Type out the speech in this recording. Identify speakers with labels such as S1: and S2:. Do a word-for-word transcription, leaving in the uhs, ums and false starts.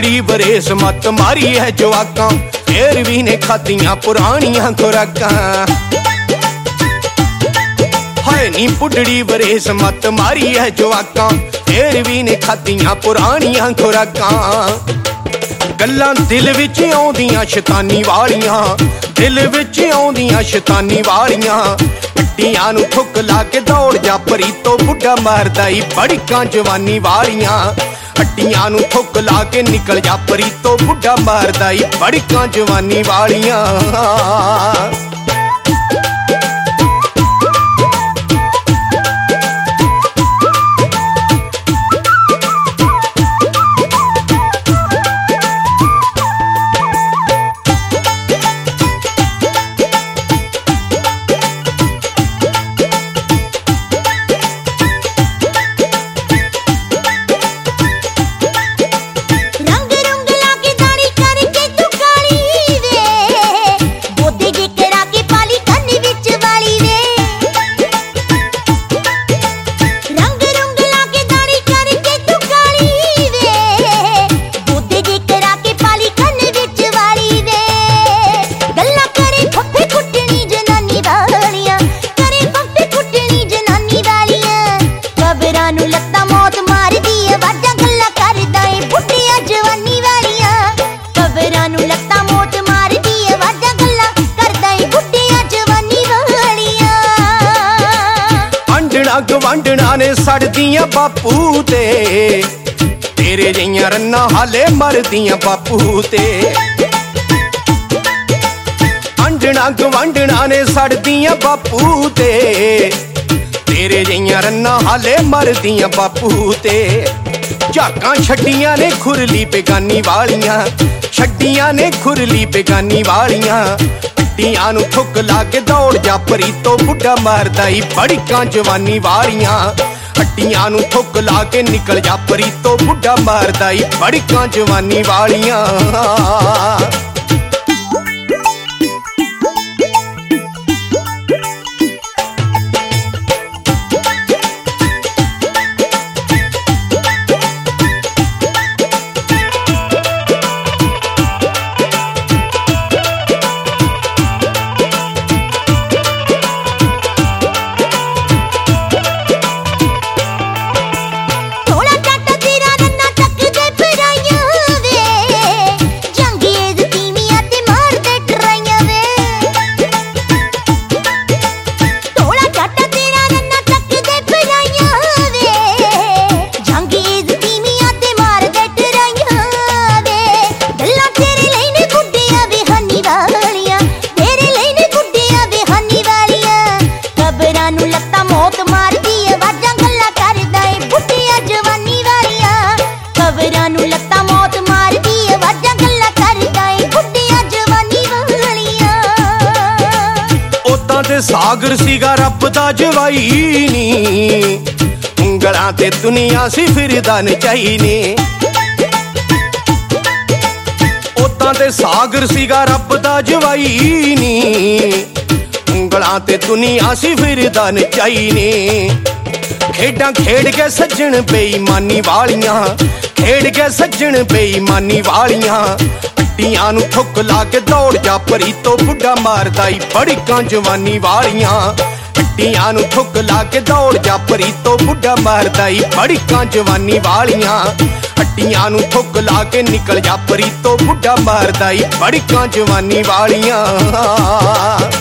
S1: बुढ़ड़ी वरेस मत मारी है जवाकां, फिर भी ने खादियां पुरानियां खुराकां। हाय नी बुढ़ड़ी वरेस मत मारी है जवाकां, फिर भी ने खादियां पुरानियां खुराकां। गल्लां दिल विच आउंदियां शैतानी वालियां, दिल विच आउंदियां शैतानी वालियां। हट्टियां नूं ठुक ला के दौड़ जा परी तो बुढ़ा मारदा ई बड़िकां जवानी वालियां। हट्टियां नूं ठुक ला के निकल जा परी तो बुढ़ा मारदा ई बड़िकां जवानी वालियां। गवांढणा ने सड़दियां बापू ते, तेरे जिहियां रन्ना हाले मरदियां बापू ते। आंडणा गवांढणा ने सड़दियां बापू ते, तेरे जिहियां रन्ना हाले मरदियां बापू ते। झाकां छड्डियां ने खुरली बेगानी वालियां, छड्डियां ने खुरली बेगानी वालियां। हट्टियां नूं ठुक ला के दौड़ जा परी तो बुढ़ा मारदा ई बड़िकां जवानी वालियां। हट्टियां नूं ठुक ला के निकल जा परी तो बुढ़ा मारदा ई बड़िकां जवानी वालियां। सागर सीगा रब दा जवाई नी, उंगलां ते दुनिया सी फिरदा नचाई नी। ओतां ते सागर सीगा रब दा जवाई नी, उंगलां ते दुनिया सी फिरदा नचाई नी। खेडां खेड के सज्जन बेईमानी वालियां, खेड के सज्जन बेईमानी वालियां। हट्टियां नूं ठुक ला के दौड़ जा परी तो बुढ़ा मारदा ई बड़िकां जवानी वालियां। हट्टियां नूं ठुक ला के दौड़ जा परी तो बुढ़ा मारदा ई बड़िकां जवानी वालियां। हट्टियां नूं ठुक ला के निकल जा परी तो बुढ़ा मारदा ई बड़िकां जवानी वालियां।